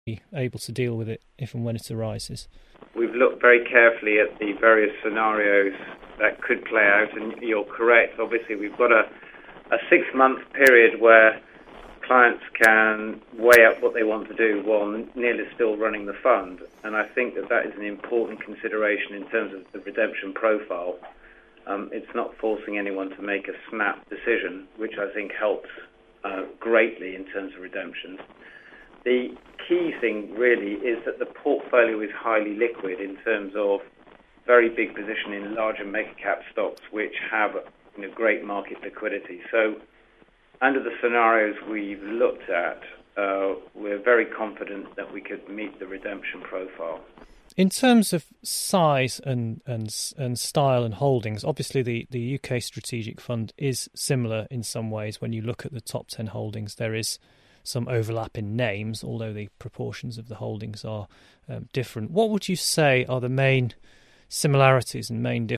able to deal with it if and when it arises? We've looked very carefully at the various scenarios that could play out, and you're correct. Obviously, we've got a 6-month period where clients can weigh up what they want to do while nearly still running the fund. And I think that is an important consideration in terms of the redemption profile. It's not forcing anyone to make a snap decision, which I think helps greatly in terms of redemptions. The key thing really is that the portfolio is highly liquid in terms of very big position in larger mega cap stocks which have great market liquidity. So under the scenarios we've looked at, we're very confident that we could meet the redemption profile. In terms of size and style and holdings, obviously the UK Strategic Fund is similar in some ways. When you look at the top 10 holdings, there is some overlap in names, although the proportions of the holdings are different. What would you say are the main similarities and main